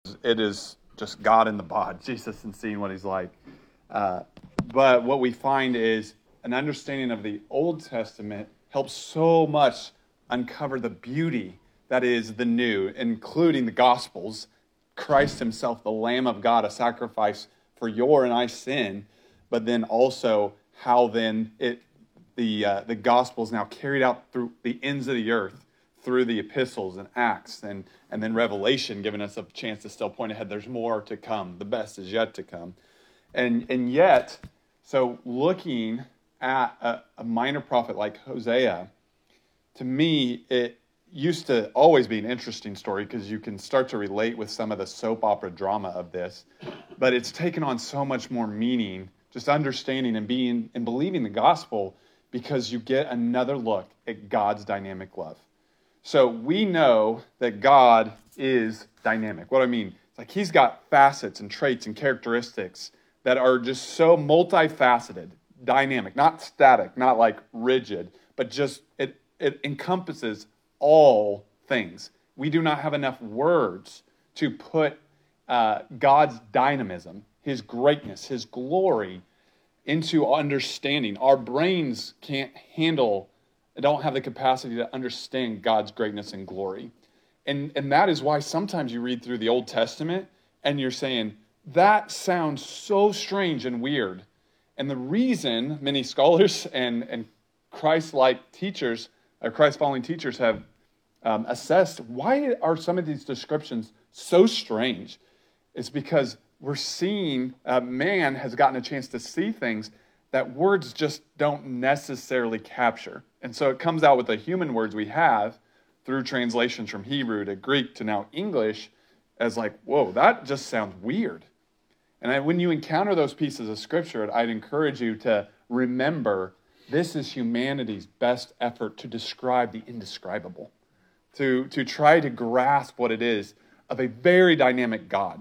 It is just God in the bod, Jesus, and seeing what he's like. But what we find is an understanding of the Old Testament helps so much uncover the beauty that is the new, including the Gospels. Christ himself, the Lamb of God, a sacrifice for your and I sin, but then also how then the gospel is now carried out through the ends of the earth, through the epistles and Acts, and then Revelation, giving us a chance to still point ahead. There's more to come. The best is yet to come. And yet, so looking at a minor prophet like Hosea, to me, it used to always be an interesting story because you can start to relate with some of the soap opera drama of this, but it's taken on so much more meaning, just understanding and believing the gospel, because you get another look at God's dynamic love. So we know that God is dynamic. What I mean, it's like he's got facets and traits and characteristics that are just so multifaceted, dynamic, not static, not like rigid, but just it encompasses all things. We do not have enough words to put God's dynamism, his greatness, his glory into understanding. Our brains don't have the capacity to understand God's greatness and glory. And that is why sometimes you read through the Old Testament and you're saying, that sounds so strange and weird. And the reason many scholars and Christ-like teachers, Christ-following teachers have assessed why are some of these descriptions so strange, is because we're seeing man has gotten a chance to see things that words just don't necessarily capture. And so it comes out with the human words we have through translations from Hebrew to Greek to now English as like, whoa, that just sounds weird. And when you encounter those pieces of scripture, I'd encourage you to remember this is humanity's best effort to describe the indescribable, to try to grasp what it is of a very dynamic God,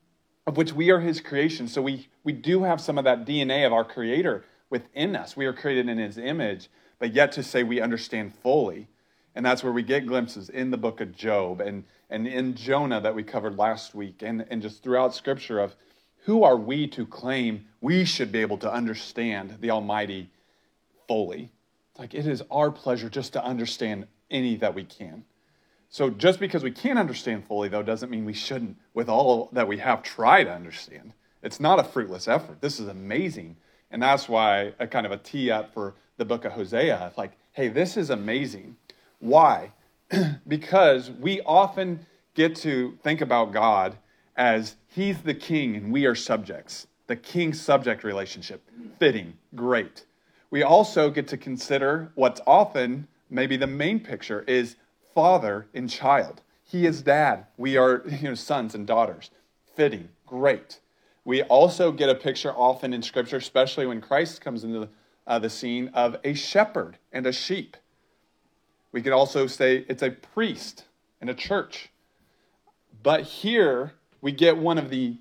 of which we are his creation. So we do have some of that DNA of our Creator within us. We are created in his image, but yet to say we understand fully. And that's where we get glimpses in the book of Job and in Jonah that we covered last week, and just throughout Scripture of who are we to claim we should be able to understand the Almighty fully. It's like it is our pleasure just to understand any that we can. So just because we can't understand fully, though, doesn't mean we shouldn't, with all that we have, try to understand. It's not a fruitless effort. This is amazing. And that's why a kind of a tee up for the book of Hosea. It's like, hey, this is amazing. Why? Because we often get to think about God as he's the king and we are subjects. The king-subject relationship. Fitting. Great. We also get to consider what's often maybe the main picture is father and child. He is dad. We are sons and daughters. Fitting. Great. We also get a picture often in Scripture, especially when Christ comes into the scene, of a shepherd and a sheep. We could also say it's a priest and a church. But here we get one of the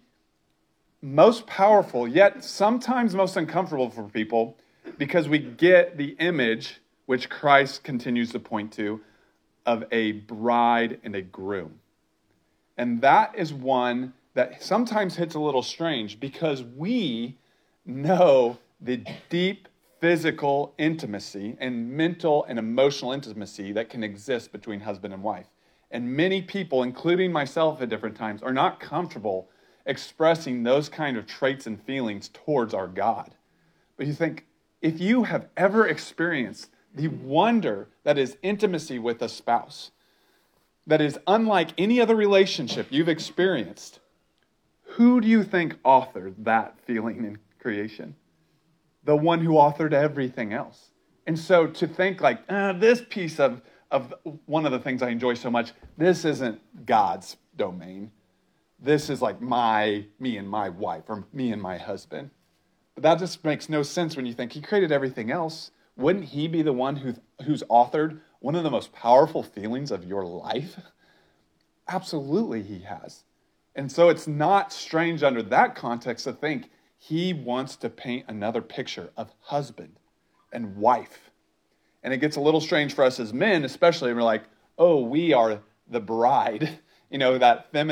most powerful, yet sometimes most uncomfortable for people, because we get the image, which Christ continues to point to, of a bride and a groom. And that is one that sometimes hits a little strange because we know the deep physical intimacy and mental and emotional intimacy that can exist between husband and wife. And many people, including myself at different times, are not comfortable expressing those kind of traits and feelings towards our God. But you think, if you have ever experienced the wonder that is intimacy with a spouse, that is unlike any other relationship you've experienced, who do you think authored that feeling in creation? The one who authored everything else. And so to think like, this piece of one of the things I enjoy so much, this isn't God's domain. This is like me and my wife, or me and my husband. But that just makes no sense when you think he created everything else. Wouldn't he be the one who's authored one of the most powerful feelings of your life? Absolutely he has. And so it's not strange under that context to think he wants to paint another picture of husband and wife. And it gets a little strange for us as men, especially when we're like, oh, we are the bride. That feminine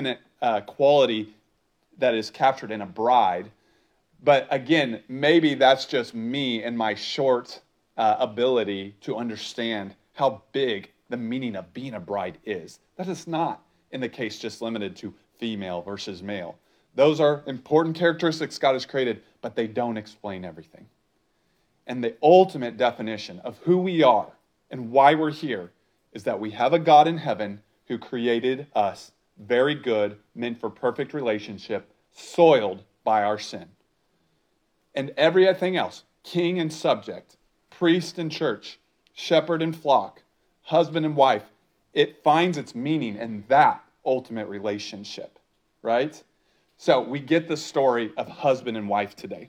quality that is captured in a bride. But again, maybe that's just me and my short ability to understand how big the meaning of being a bride is. That is not, in the case, just limited to female versus male. Those are important characteristics God has created, but they don't explain everything. And the ultimate definition of who we are and why we're here is that we have a God in heaven who created us very good, meant for perfect relationship, soiled by our sin. And everything else, king and subject, priest and church, shepherd and flock, husband and wife, it finds its meaning in that ultimate relationship, right? So we get the story of husband and wife today.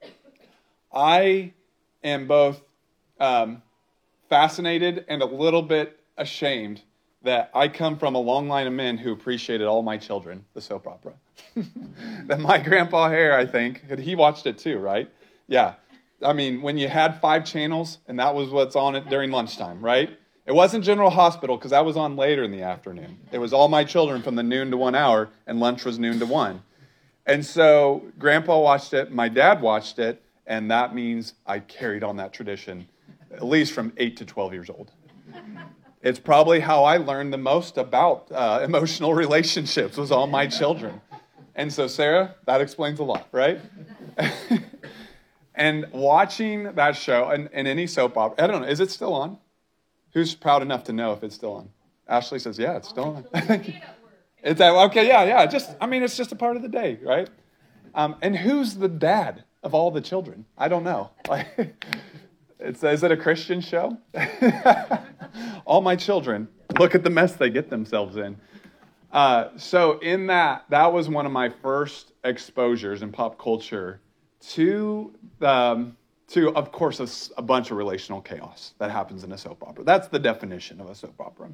I am both fascinated and a little bit ashamed that I come from a long line of men who appreciated All My Children, the soap opera. That my grandpa Hare, I think, he watched it too, right? Yeah. I mean, when you had 5 channels and that was what's on it during lunchtime, right? It wasn't General Hospital because that was on later in the afternoon. It was All My Children from the noon to 1 hour, and lunch was noon to 1. And so grandpa watched it, my dad watched it, and that means I carried on that tradition at least from 8 to 12 years old. It's probably how I learned the most about emotional relationships was All My Children. And so, Sarah, that explains a lot, right? And watching that show, and any soap opera, I don't know, is it still on? Who's proud enough to know if it's still on? Ashley says, yeah, it's still on. It's okay, yeah. It's just a part of the day, right? And who's the dad of all the children? I don't know. Is it a Christian show? All My Children. Look at the mess they get themselves in. So in that was one of my first exposures in pop culture to of course, a bunch of relational chaos that happens in a soap opera. That's the definition of a soap opera.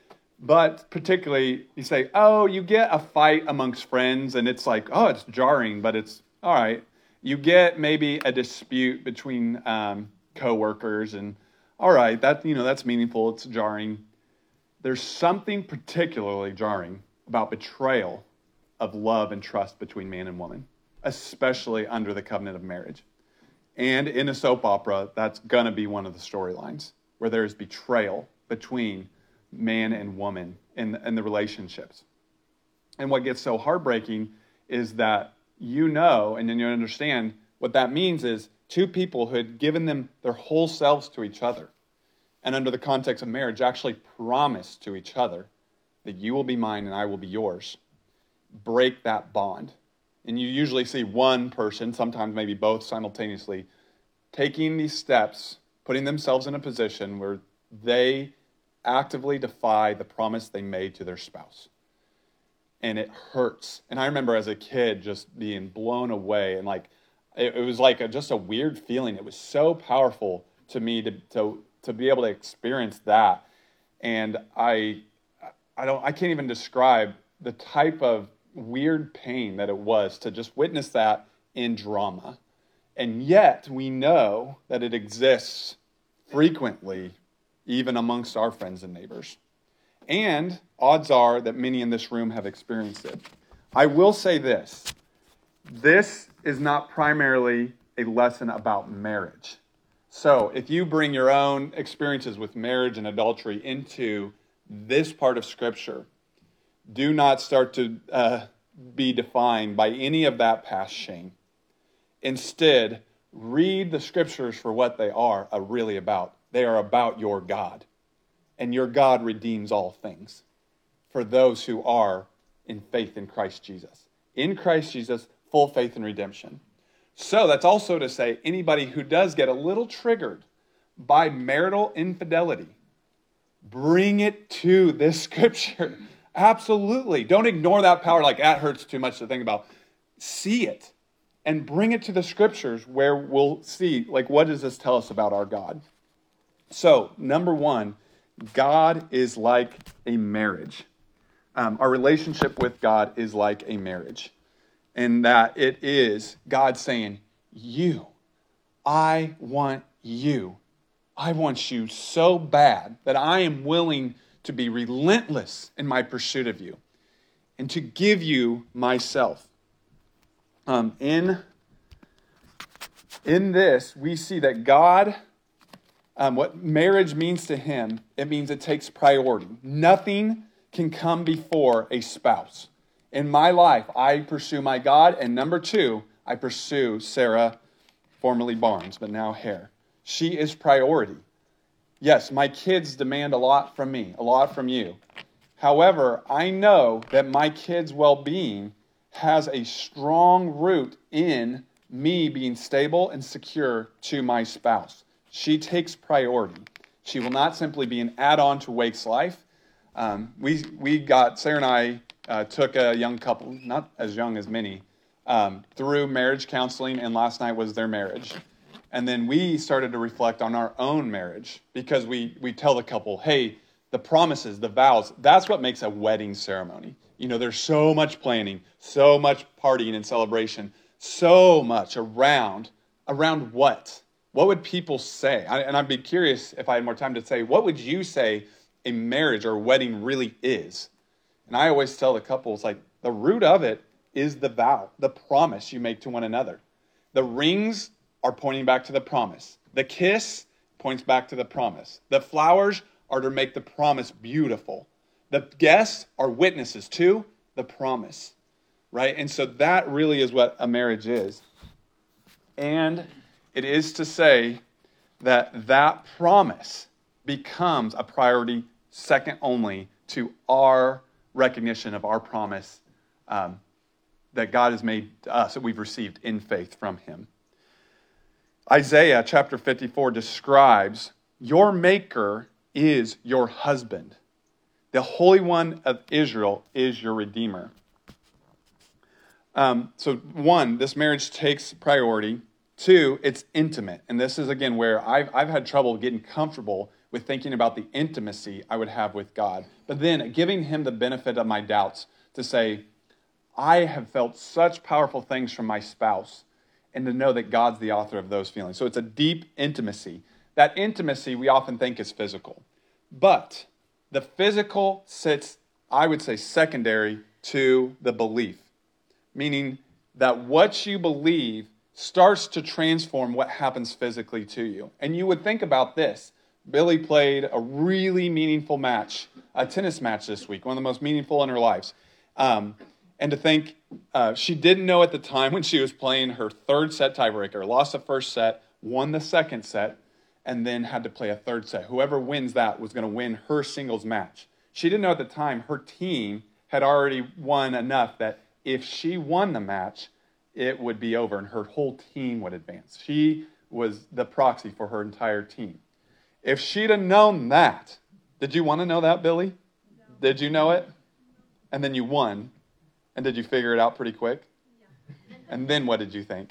But particularly, you say, oh, you get a fight amongst friends, and it's like, oh, it's jarring, but it's all right. You get maybe a dispute between coworkers, and all right, that's meaningful. It's jarring. There's something particularly jarring about betrayal of love and trust between man and woman, especially under the covenant of marriage. And in a soap opera, that's going to be one of the storylines where there's betrayal between man and woman in the relationships. And what gets so heartbreaking is that and then you understand what that means is two people who had given them their whole selves to each other, and under the context of marriage, actually promised to each other that you will be mine and I will be yours, break that bond. And you usually see one person, sometimes maybe both simultaneously, taking these steps, putting themselves in a position where they actively defy the promise they made to their spouse. And it hurts. And I remember as a kid just being blown away, and it was like just a weird feeling. It was so powerful to me to be able to experience that. And I can't even describe the type of weird pain that it was to just witness that in drama. And yet we know that it exists frequently even amongst our friends and neighbors. And odds are that many in this room have experienced it. I will say this. This is not primarily a lesson about marriage. So if you bring your own experiences with marriage and adultery into this part of Scripture, do not start to be defined by any of that past shame. Instead, read the Scriptures for what they are really about. They are about your God. And your God redeems all things for those who are in faith in Christ Jesus. In Christ Jesus, full faith and redemption. So that's also to say anybody who does get a little triggered by marital infidelity, bring it to this Scripture. Absolutely. Don't ignore that power like that hurts too much to think about. See it and bring it to the Scriptures where we'll see, what does this tell us about our God? So, number one, God is like a marriage. Our relationship with God is like a marriage. And that it is God saying, I want you. I want you so bad that I am willing to be relentless in my pursuit of you. and to give you myself. In this, we see that God, what marriage means to him, it means it takes priority. Nothing can come before a spouse. In my life, I pursue my God, and number two, I pursue Sarah, formerly Barnes, but now Hare. She is priority. Yes, my kids demand a lot from me, a lot from you. However, I know that my kids' well-being has a strong root in me being stable and secure to my spouse. She takes priority. She will not simply be an add-on to Wake's life. Sarah and I took a young couple, not as young as many, through marriage counseling, and last night was their marriage. And then we started to reflect on our own marriage because we tell the couple, hey, the promises, the vows, that's what makes a wedding ceremony. You know, there's so much planning, so much partying and celebration, so much around what? What would people say? And I'd be curious if I had more time to say, what would you say a marriage or a wedding really is? And I always tell the couples, like, the root of it is the vow, the promise you make to one another. The rings are pointing back to the promise. The kiss points back to the promise. The flowers are to make the promise beautiful. The guests are witnesses to the promise, right? And so that really is what a marriage is. And it is to say that that promise becomes a priority second only to our recognition of our promise that God has made to us, that we've received in faith from him. Isaiah chapter 54 describes, your maker is your husband. The Holy One of Israel is your Redeemer. So one, this marriage takes priority. Two, it's intimate. And this is, again, where I've had trouble getting comfortable with thinking about the intimacy I would have with God. But then giving him the benefit of my doubts to say, I have felt such powerful things from my spouse, and to know that God's the author of those feelings. So it's a deep intimacy. That intimacy we often think is physical. But the physical sits, I would say, secondary to the belief. Meaning that what you believe starts to transform what happens physically to you. And you would think about this. Billy played a really meaningful match, a tennis match this week, one of the most meaningful in her lives. And to think, she didn't know at the time when she was playing her third set tiebreaker, lost the first set, won the second set, and then had to play a third set. Whoever wins that was going to win her singles match. She didn't know at the time her team had already won enough that if she won the match, it would be over and her whole team would advance. She was the proxy for her entire team. If she'd have known that, did you want to know that, Billy? No. Did you know it? And then you won. And did you figure it out pretty quick? Yeah. And then what did you think?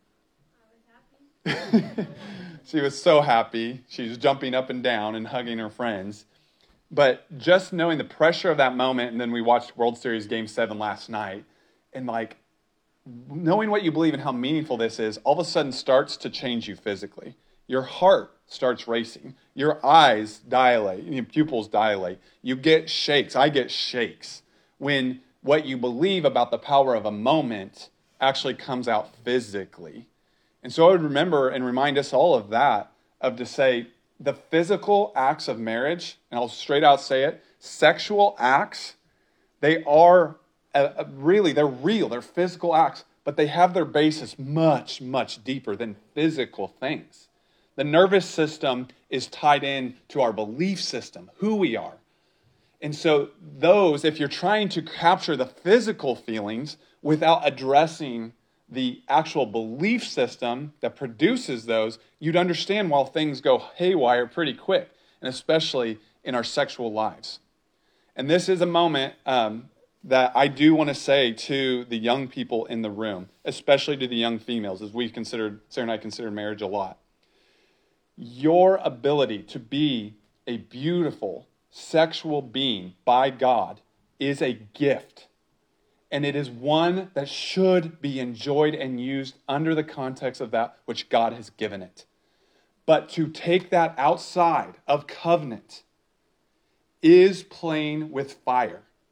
I was happy. She was so happy. She was jumping up and down and hugging her friends. But just knowing the pressure of that moment, and then we watched World Series Game 7 last night, and like knowing what you believe and how meaningful this is, all of a sudden starts to change you physically. Your heart starts racing. Your eyes dilate. Your pupils dilate. You get shakes. I get shakes when what you believe about the power of a moment actually comes out physically. And so I would remember and remind us all of that, of to say the physical acts of marriage, and I'll straight out say it, sexual acts, they are really, they're real, they're physical acts, but they have their basis much, much deeper than physical things. The nervous system is tied in to our belief system, who we are. And so those, if you're trying to capture the physical feelings without addressing the actual belief system that produces those, you'd understand why things go haywire pretty quick, and especially in our sexual lives. And this is a moment that I do want to say to the young people in the room, especially to the young females, as Sarah and I consider marriage a lot. Your ability to be a beautiful sexual being by God is a gift. And it is one that should be enjoyed and used under the context of that which God has given it. But to take that outside of covenant is playing with fire.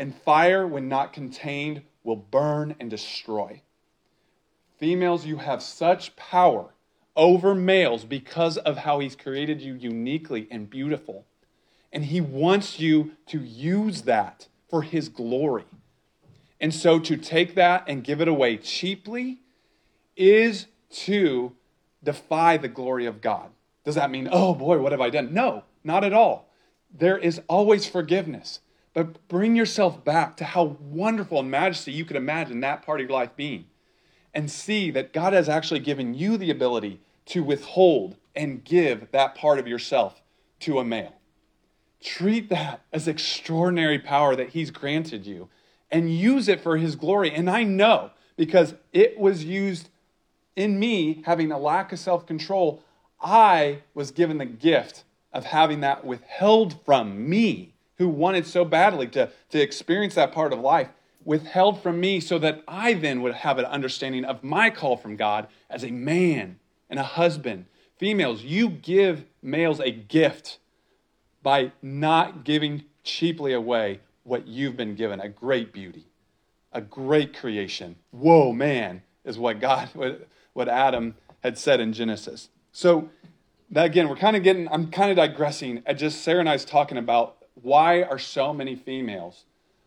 And fire, when not contained, will burn and destroy. Females, you have such power over males because of how he's created you uniquely and beautiful. And he wants you to use that for his glory. And so to take that and give it away cheaply is to defy the glory of God. Does that mean, oh boy, what have I done? No, not at all. There is always forgiveness. But bring yourself back to how wonderful and majesty you could imagine that part of your life being. And see that God has actually given you the ability to withhold and give that part of yourself to a male. Treat that as extraordinary power that he's granted you and use it for his glory. And I know, because it was used in me having a lack of self-control, I was given the gift of having that withheld from me, who wanted so badly to experience that part of life, withheld from me so that I then would have an understanding of my call from God as a man and a husband. Females, you give males a gift by not giving cheaply away what you've been given, a great beauty, a great creation. Whoa, man, is what Adam had said in Genesis. So that, again, I'm kind of digressing at just Sarah and I's talking about why are so many females,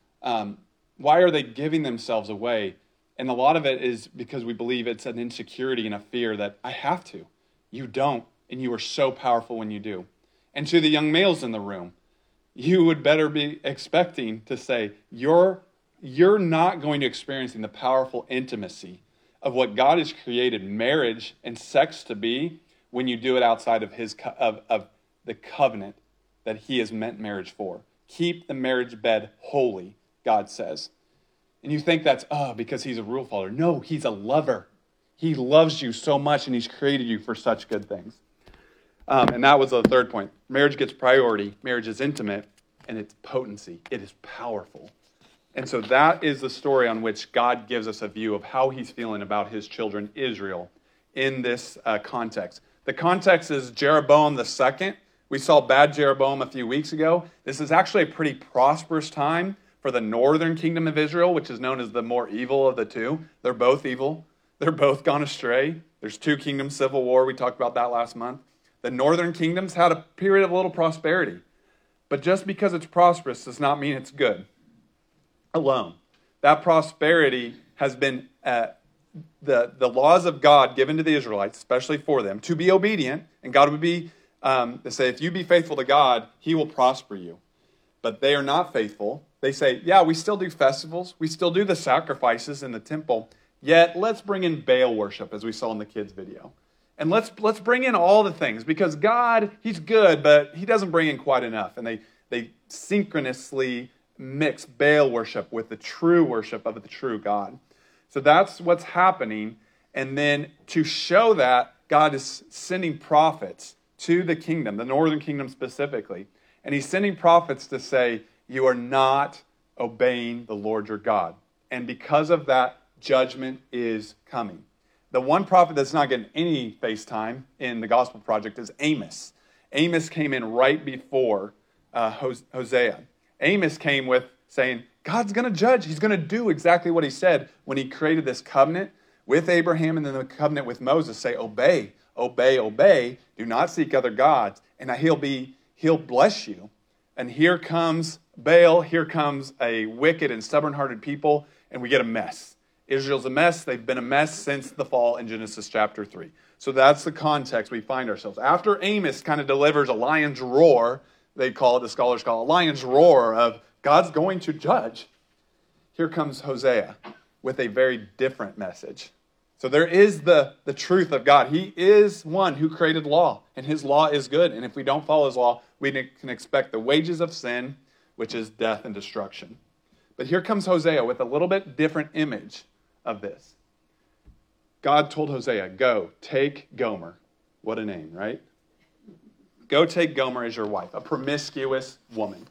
why are they giving themselves away? And a lot of it is because we believe it's an insecurity and a fear that I have to. You don't, and you are so powerful when you do. And to the young males in the room, you would better be expecting to say, you're not going to experience the powerful intimacy of what God has created marriage and sex to be when you do it outside of of the covenant that he has meant marriage for. Keep the marriage bed holy, God says. And you think that's, because he's a rule follower. No, he's a lover. He loves you so much, and he's created you for such good things. And that was the third point. Marriage gets priority. Marriage is intimate, and it's potency. It is powerful. And so that is the story on which God gives us a view of how he's feeling about his children, Israel, in this context. The context is Jeroboam II. We saw bad Jeroboam a few weeks ago. This is actually a pretty prosperous time for the northern kingdom of Israel, which is known as the more evil of the two. They're both evil. They're both gone astray. There's two kingdoms, civil war. We talked about that last month. The northern kingdoms had a period of a little prosperity. But just because it's prosperous does not mean it's good alone. That prosperity has been the laws of God given to the Israelites, especially for them, to be obedient. And God would be, they say, if you be faithful to God, he will prosper you. But they are not faithful. They say, yeah, we still do festivals. We still do the sacrifices in the temple. Yet let's bring in Baal worship, as we saw in the kids' video. And let's bring in all the things, because God, he's good, but he doesn't bring in quite enough. And they synchronously mix Baal worship with the true worship of the true God. So that's what's happening. And then to show that, God is sending prophets to the kingdom, the northern kingdom specifically. And he's sending prophets to say, you are not obeying the Lord your God. And because of that, judgment is coming. The one prophet that's not getting any face time in the Gospel Project is Amos. Amos came in right before Hosea. Amos came with saying, God's going to judge. He's going to do exactly what he said when he created this covenant with Abraham and then the covenant with Moses. Say, obey, obey, obey. Do not seek other gods. And he'll bless you. And here comes Baal. Here comes a wicked and stubborn-hearted people. And we get a mess. Israel's a mess. They've been a mess since the fall in Genesis chapter 3. So that's the context we find ourselves. After Amos kind of delivers a lion's roar, they call it, the scholars call it, a lion's roar of God's going to judge. Here comes Hosea with a very different message. So there is the truth of God. He is one who created law, and his law is good. And if we don't follow his law, we can expect the wages of sin, which is death and destruction. But here comes Hosea with a little bit different image of this. God told Hosea, go, take Gomer. What a name, right? Go take Gomer as your wife, a promiscuous woman.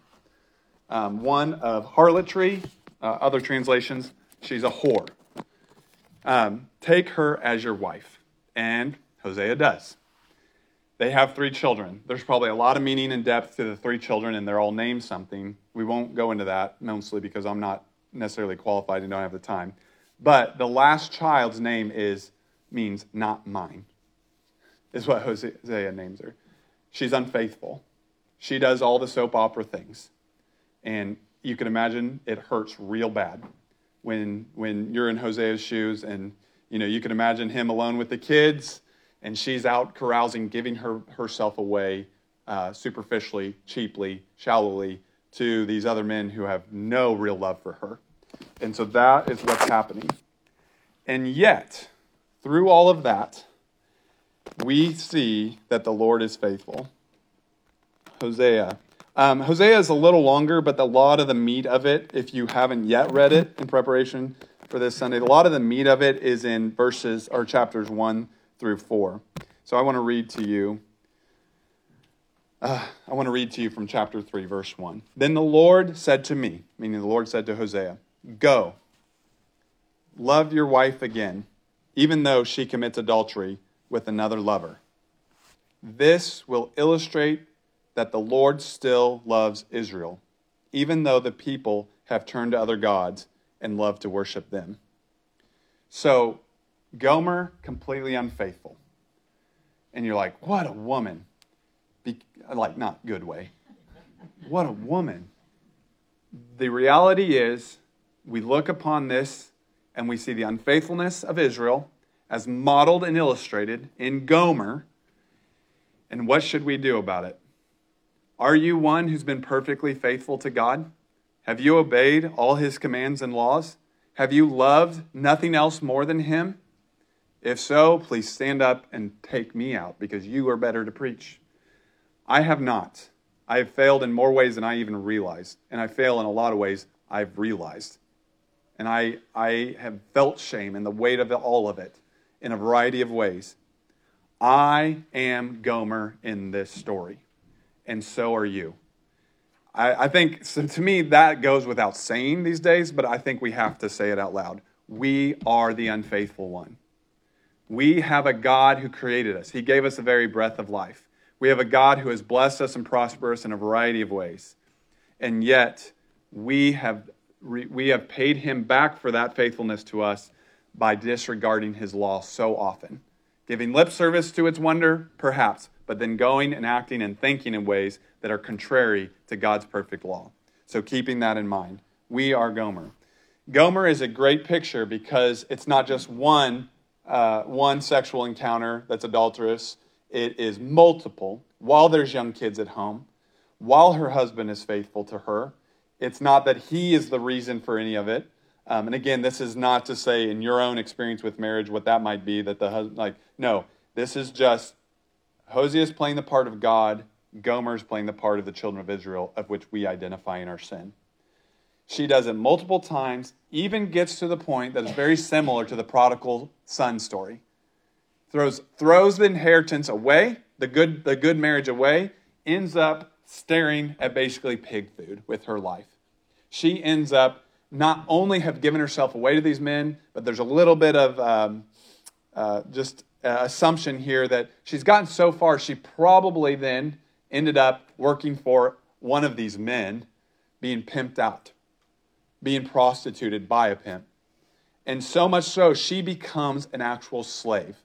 One of harlotry, other translations, she's a whore. Take her as your wife. And Hosea does. They have 3 children. There's probably a lot of meaning and depth to the 3 children, and they're all named something. We won't go into that, mostly because I'm not necessarily qualified and don't have the time. But the last child's name means not mine, is what Hosea names her. She's unfaithful. She does all the soap opera things. And you can imagine it hurts real bad when you're in Hosea's shoes, and you can imagine him alone with the kids, and she's out carousing, giving herself away superficially, cheaply, shallowly to these other men who have no real love for her. And so that is what's happening. And yet, through all of that, we see that the Lord is faithful. Hosea. Hosea is a little longer, but a lot of the meat of it, if you haven't yet read it in preparation for this Sunday, a lot of the meat of it is in chapters 1 through 4. So I want to read to you. From chapter 3, verse 1. Then the Lord said to me, meaning the Lord said to Hosea, "Go, love your wife again, even though she commits adultery with another lover. This will illustrate that the Lord still loves Israel, even though the people have turned to other gods and love to worship them." So, Gomer, completely unfaithful. And you're like, what a woman. Not good way. What a woman. The reality is, we look upon this and we see the unfaithfulness of Israel as modeled and illustrated in Gomer. And what should we do about it? Are you one who's been perfectly faithful to God? Have you obeyed all his commands and laws? Have you loved nothing else more than him? If so, please stand up and take me out, because you are better to preach. I have not. I have failed in more ways than I even realized. And I fail in a lot of ways I've realized. And I have felt shame and the weight of all of it in a variety of ways. I am Gomer in this story. And so are you. I think, so to me, that goes without saying these days, but I think we have to say it out loud. We are the unfaithful one. We have a God who created us. He gave us the very breath of life. We have a God who has blessed us and prospered us in a variety of ways. And yet, we have paid him back for that faithfulness to us by disregarding his law so often. Giving lip service to its wonder, perhaps, but then going and acting and thinking in ways that are contrary to God's perfect law. So keeping that in mind, we are Gomer. Gomer is a great picture because it's not just one sexual encounter that's adulterous. It is multiple, while there's young kids at home, while her husband is faithful to her. It's not that he is the reason for any of it. And again, this is not to say in your own experience with marriage what that might be, that the husband, no, this is just Hosea is playing the part of God, Gomer is playing the part of the children of Israel, of which we identify in our sin. She does it multiple times, even gets to the point that is very similar to the prodigal son story. Throws the inheritance away, the good marriage away, ends up staring at basically pig food with her life. She ends up not only have given herself away to these men, but there's a little bit of assumption here that she's gotten so far, she probably then ended up working for one of these men, being pimped out, being prostituted by a pimp. And so much so, she becomes an actual slave.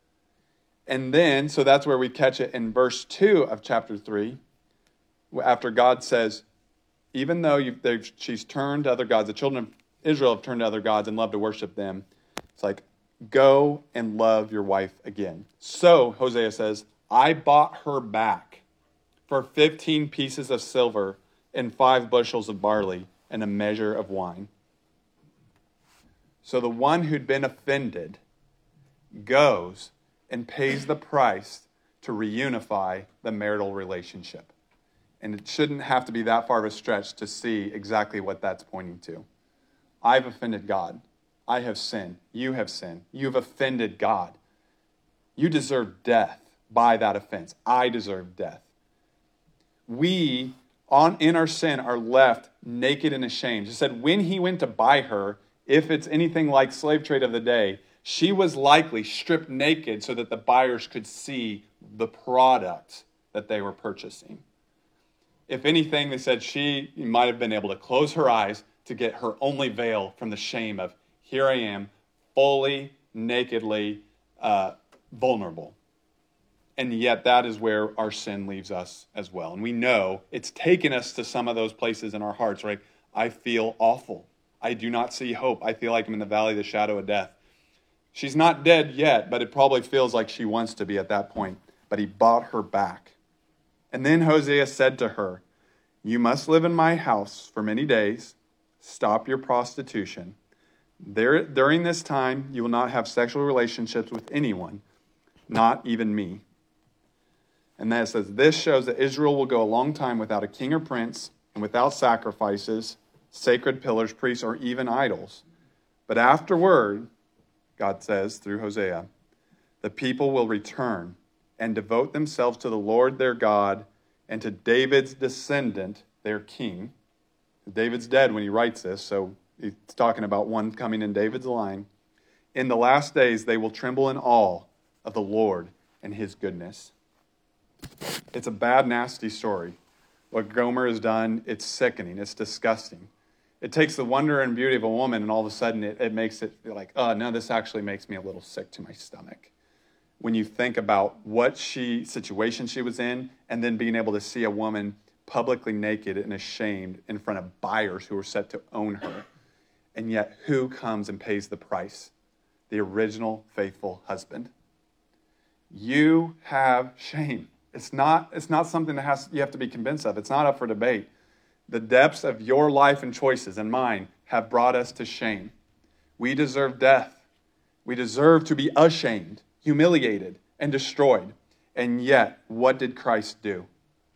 And then, so that's where we catch it in verse 2 of chapter 3, after God says, even though she's turned to other gods, the children of Israel have turned to other gods and love to worship them, it's like, go and love your wife again. So, Hosea says, I bought her back for 15 pieces of silver and 5 bushels of barley and a measure of wine. So the one who'd been offended goes and pays the price to reunify the marital relationship. And it shouldn't have to be that far of a stretch to see exactly what that's pointing to. I've offended God. I have sinned. You have sinned. You've offended God. You deserve death by that offense. I deserve death. We, in our sin, are left naked and ashamed. It said when he went to buy her, if it's anything like slave trade of the day, she was likely stripped naked so that the buyers could see the product that they were purchasing. If anything, they said she might have been able to close her eyes to get her only veil from the shame of, here I am, fully, nakedly, vulnerable. And yet that is where our sin leaves us as well. And we know it's taken us to some of those places in our hearts, right? I feel awful. I do not see hope. I feel like I'm in the valley of the shadow of death. She's not dead yet, but it probably feels like she wants to be at that point. But he bought her back. And then Hosea said to her, you must live in my house for many days. Stop your prostitution. During this time, you will not have sexual relationships with anyone, not even me. And then it says, this shows that Israel will go a long time without a king or prince, and without sacrifices, sacred pillars, priests, or even idols. But afterward, God says through Hosea, the people will return and devote themselves to the Lord their God and to David's descendant, their king. David's dead when he writes this, so he's talking about one coming in David's line. In the last days, they will tremble in awe of the Lord and his goodness. It's a bad, nasty story. What Gomer has done, it's sickening. It's disgusting. It takes the wonder and beauty of a woman, and all of a sudden it makes it feel like, oh, no, this actually makes me a little sick to my stomach. When you think about what situation she was in, and then being able to see a woman publicly naked and ashamed in front of buyers who are set to own her. And yet, who comes and pays the price? The original faithful husband. You have shame. It's not something that you have to be convinced of. It's not up for debate. The depths of your life and choices and mine have brought us to shame. We deserve death. We deserve to be ashamed, humiliated, and destroyed. And yet, what did Christ do?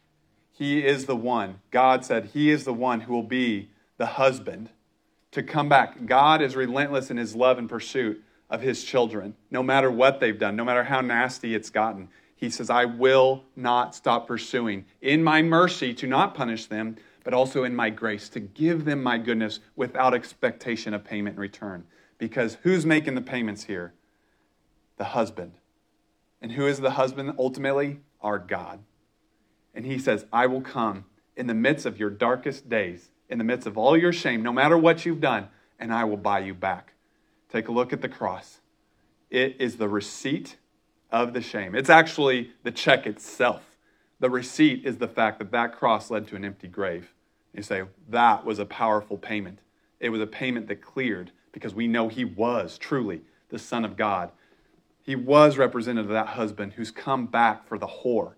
He is the one. God said he is the one who will be the husband to come back. God is relentless in his love and pursuit of his children, no matter what they've done, no matter how nasty it's gotten. He says, I will not stop pursuing in my mercy to not punish them, but also in my grace to give them my goodness without expectation of payment in return. Because who's making the payments here? The husband. And who is the husband ultimately? Our God. And he says, I will come in the midst of your darkest days, in the midst of all your shame, no matter what you've done, and I will buy you back. Take a look at the cross. It is the receipt of the shame. It's actually the check itself. The receipt is the fact that that cross led to an empty grave. You say, that was a powerful payment. It was a payment that cleared because we know he was truly the Son of God. He was representative of that husband who's come back for the whore.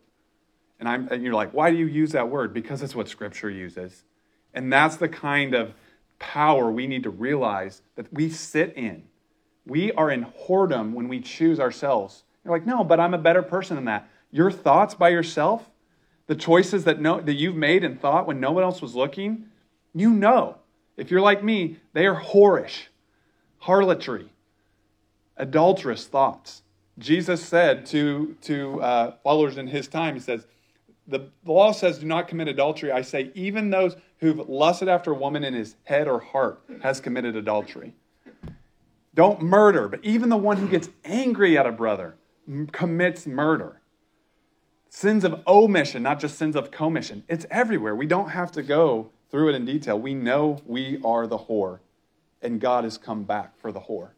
And you're like, why do you use that word? Because it's what Scripture uses. And that's the kind of power we need to realize that we sit in. We are in whoredom when we choose ourselves. You're like, no, but I'm a better person than that. Your thoughts by yourself, the choices that you've made and thought when no one else was looking, you know. If you're like me, they are whorish, harlotry, adulterous thoughts. Jesus said to followers in his time, he says, the law says, do not commit adultery. I say, even those who've lusted after a woman in his head or heart has committed adultery. Don't murder, but even the one who gets angry at a brother commits murder. Sins of omission, not just sins of commission. It's everywhere. We don't have to go through it in detail. We know we are the whore, and God has come back for the whore.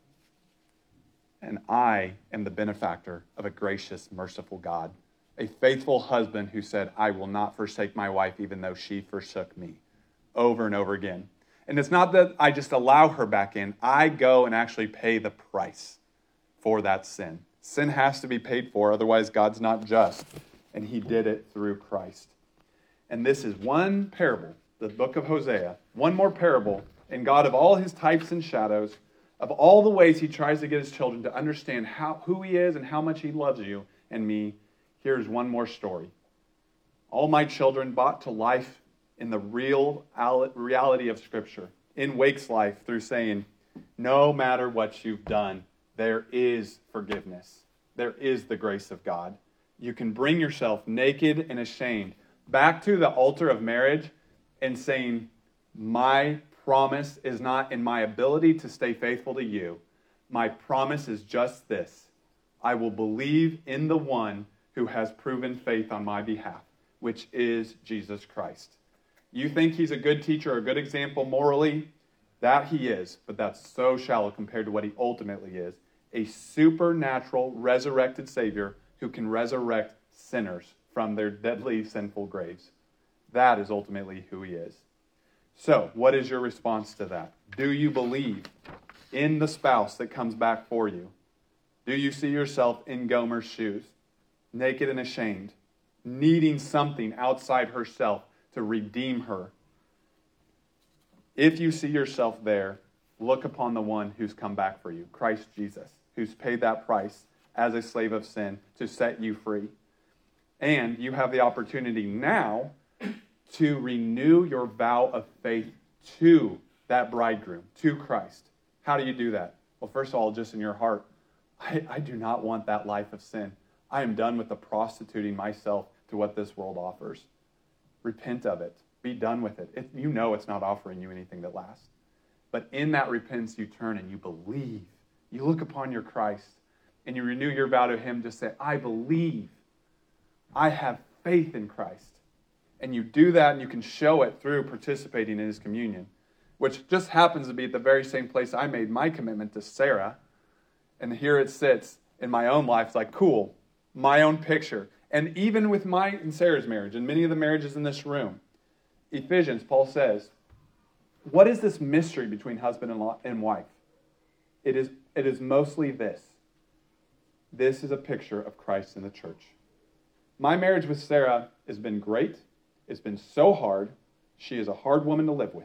And I am the benefactor of a gracious, merciful God. A faithful husband who said, I will not forsake my wife even though she forsook me. Over and over again. And it's not that I just allow her back in. I go and actually pay the price for that sin. Sin has to be paid for, otherwise God's not just. And he did it through Christ. And this is one parable, the book of Hosea, one more parable, and God of all his types and shadows, of all the ways he tries to get his children to understand who he is and how much he loves you and me, here's one more story. All my children brought to life in the real reality of Scripture, in Wake's life, through saying, no matter what you've done, there is forgiveness. There is the grace of God. You can bring yourself naked and ashamed back to the altar of marriage and saying, my promise is not in my ability to stay faithful to you. My promise is just this. I will believe in the one who has proven faith on my behalf, which is Jesus Christ. You think he's a good teacher or a good example morally? That he is, but that's so shallow compared to what he ultimately is. A supernatural, resurrected Savior who can resurrect sinners from their deadly, sinful graves. That is ultimately who he is. So, what is your response to that? Do you believe in the spouse that comes back for you? Do you see yourself in Gomer's shoes, naked and ashamed, needing something outside herself to redeem her? If you see yourself there, look upon the one who's come back for you, Christ Jesus, who's paid that price as a slave of sin to set you free. And you have the opportunity now to renew your vow of faith to that bridegroom, to Christ. How do you do that? Well, first of all, just in your heart, I do not want that life of sin. I am done with the prostituting myself to what this world offers. Repent of it. Be done with it. You know it's not offering you anything that lasts. But in that repentance, you turn and you believe. You look upon your Christ and you renew your vow to him to say, I believe. I have faith in Christ. And you do that and you can show it through participating in his communion, which just happens to be at the very same place I made my commitment to Sarah. And here it sits in my own life. It's like, cool, my own picture. And even with mine and Sarah's marriage and many of the marriages in this room, Ephesians, Paul says, what is this mystery between husband and wife? It is mostly this. This is a picture of Christ in the church. My marriage with Sarah has been great. It's been so hard. She is a hard woman to live with.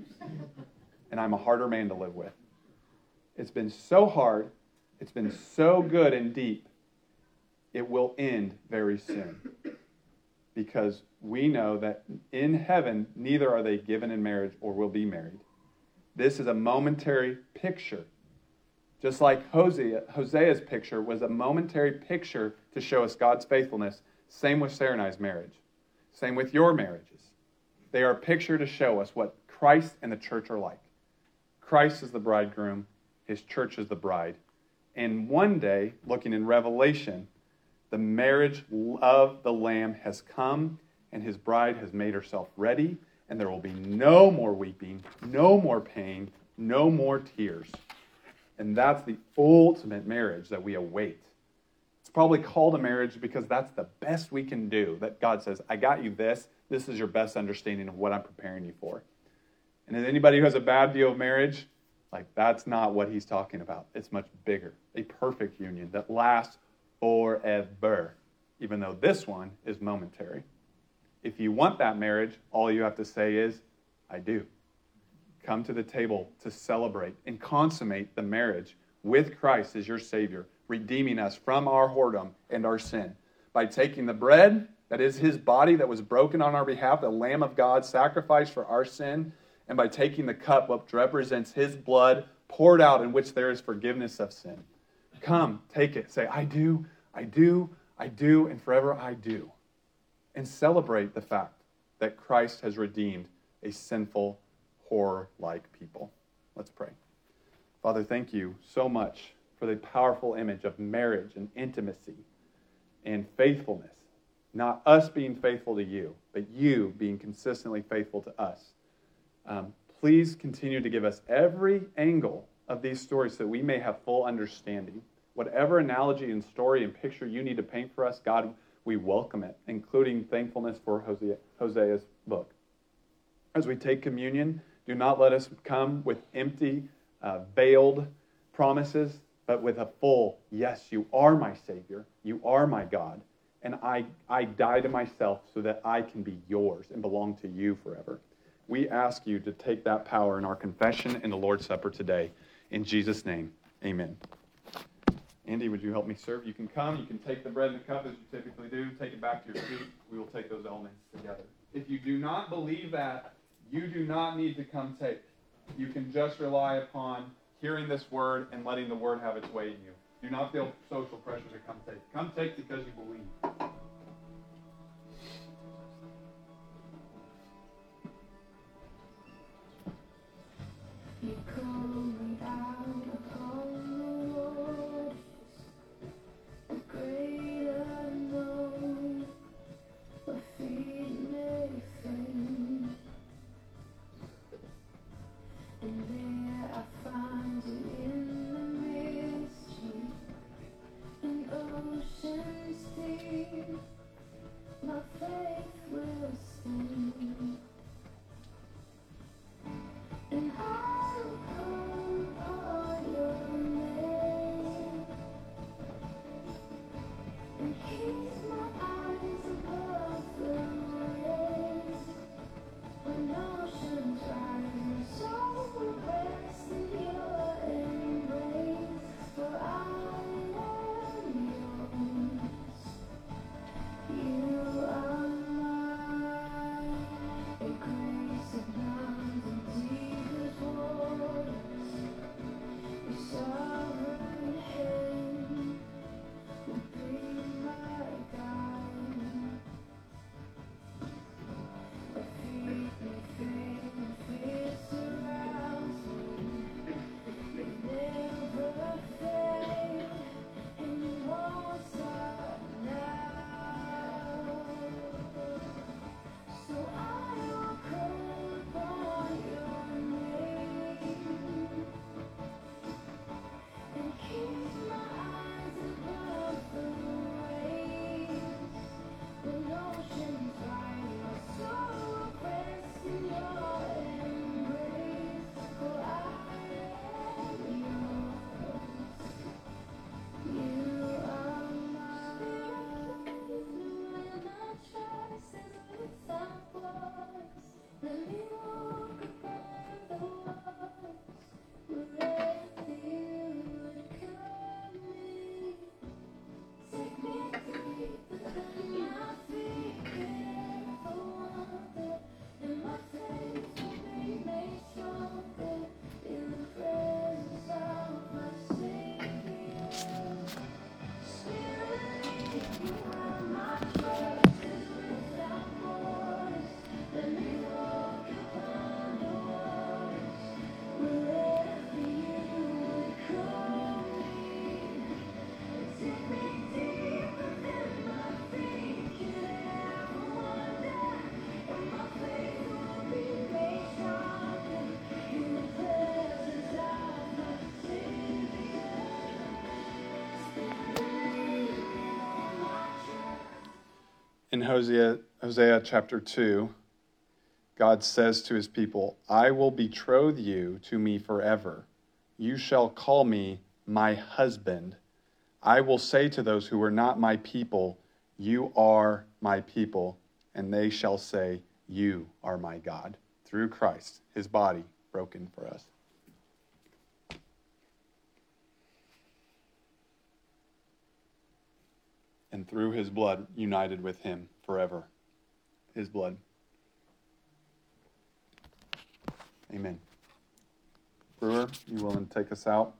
And I'm a harder man to live with. It's been so hard. It's been so good and deep. It will end very soon. Because we know that in heaven, neither are they given in marriage or will be married. This is a momentary picture. Just like Hosea's picture was a momentary picture to show us God's faithfulness. Same with Sarah and I's marriage. Same with your marriages. They are a picture to show us what Christ and the church are like. Christ is the bridegroom. His church is the bride. And one day, looking in Revelation, the marriage of the Lamb has come, and his bride has made herself ready, and there will be no more weeping, no more pain, no more tears. And that's the ultimate marriage that we await. It's probably called a marriage because that's the best we can do. That God says, I got you this. This is your best understanding of what I'm preparing you for. And as anybody who has a bad view of marriage, like that's not what he's talking about. It's much bigger. A perfect union that lasts forever, even though this one is momentary. If you want that marriage, all you have to say is, I do. Come to the table to celebrate and consummate the marriage with Christ as your Savior, redeeming us from our whoredom and our sin by taking the bread that is his body that was broken on our behalf, the Lamb of God sacrificed for our sin, and by taking the cup which represents his blood poured out in which there is forgiveness of sin. Come, take it. Say, I do, I do, I do, and forever I do. And celebrate the fact that Christ has redeemed a sinful, horror-like people. Let's pray. Father, thank you so much for the powerful image of marriage and intimacy and faithfulness. Not us being faithful to you, but you being consistently faithful to us. Please continue to give us every angle of these stories so that we may have full understanding. Whatever analogy and story and picture you need to paint for us, God, we welcome it, including thankfulness for Hosea's book. As we take communion, do not let us come with empty, veiled promises, but with a full, yes, you are my Savior, you are my God, and I die to myself so that I can be yours and belong to you forever. We ask you to take that power in our confession and the Lord's Supper today. In Jesus' name, amen. Andy, would you help me serve? You can come, you can take the bread and the cup as you typically do, take it back to your seat. We will take those elements together. If you do not believe that, you do not need to come take. You can just rely upon hearing this word and letting the word have its way in you. Do not feel social pressure to come take. Come take because you believe. You come down upon the waters, the great unknown. In Hosea chapter 2, God says to his people, I will betroth you to me forever. You shall call me my husband. I will say to those who are not my people, you are my people. And they shall say, you are my God. Through Christ, his body broken for us. And through his blood, united with him forever. His blood. Amen. Brewer, you willing to take us out?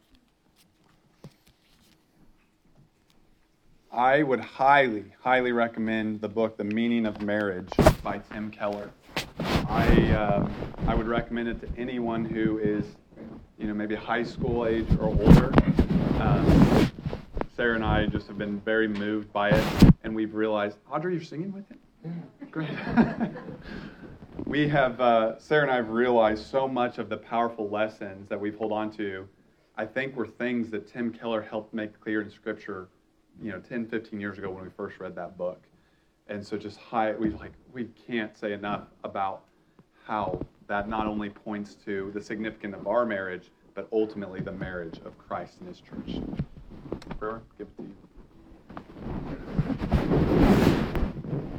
I would highly, highly recommend the book, The Meaning of Marriage by Tim Keller. I would recommend it to anyone who is, maybe high school age or older. Sarah and I just have been very moved by it, and we've realized, Audrey, you're singing with it? Great. We have, Sarah and I have realized so much of the powerful lessons that we've held on to, I think were things that Tim Keller helped make clear in Scripture, 10, 15 years ago when we first read that book. And so we can't say enough about how that not only points to the significance of our marriage, but ultimately the marriage of Christ and his church. Brewer, give it to you.